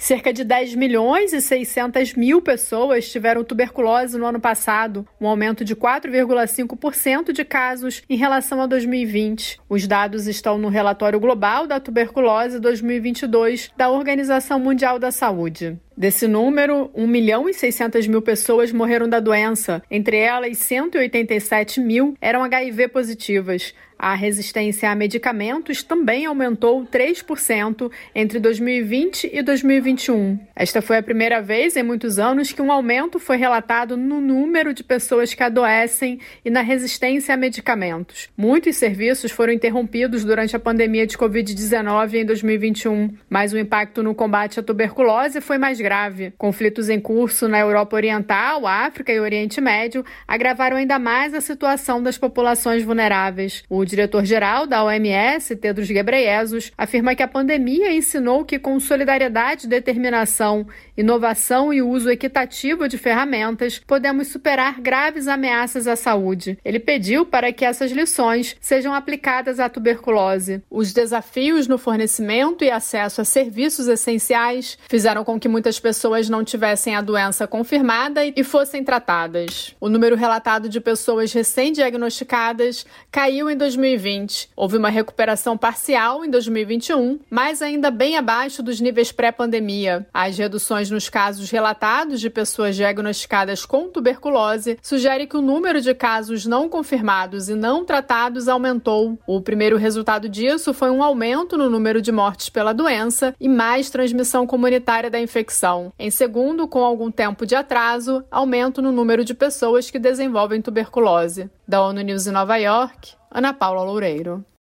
Cerca de 10.600.000 pessoas tiveram tuberculose no ano passado, um aumento de 4,5% de casos em relação a 2020. Os dados estão no Relatório Global da Tuberculose 2022 da Organização Mundial da Saúde. Desse número, 1.600.000 pessoas morreram da doença. Entre elas, 187.000 eram HIV positivas. A resistência a medicamentos também aumentou 3% entre 2020 e 2021. Esta foi a primeira vez em muitos anos que um aumento foi relatado no número de pessoas que adoecem e na resistência a medicamentos. Muitos serviços foram interrompidos durante a pandemia de Covid-19 em 2021, mas o impacto no combate à tuberculose foi mais grave. Conflitos em curso na Europa Oriental, África e Oriente Médio agravaram ainda mais a situação das populações vulneráveis. O diretor-geral da OMS, Tedros Ghebreyesus, afirma que a pandemia ensinou que com solidariedade, determinação, inovação e uso equitativo de ferramentas, podemos superar graves ameaças à saúde. Ele pediu para que essas lições sejam aplicadas à tuberculose. Os desafios no fornecimento e acesso a serviços essenciais fizeram com que muitas pessoas não tivessem a doença confirmada e fossem tratadas. O número relatado de pessoas recém-diagnosticadas caiu em 2020. Houve uma recuperação parcial em 2021, mas ainda bem abaixo dos níveis pré-pandemia. As reduções nos casos relatados de pessoas diagnosticadas com tuberculose sugerem que o número de casos não confirmados e não tratados aumentou. O primeiro resultado disso foi um aumento no número de mortes pela doença e mais transmissão comunitária da infecção. Em segundo, com algum tempo de atraso, aumento no número de pessoas que desenvolvem tuberculose. Da ONU News em Nova York, Ana Paula Loureiro.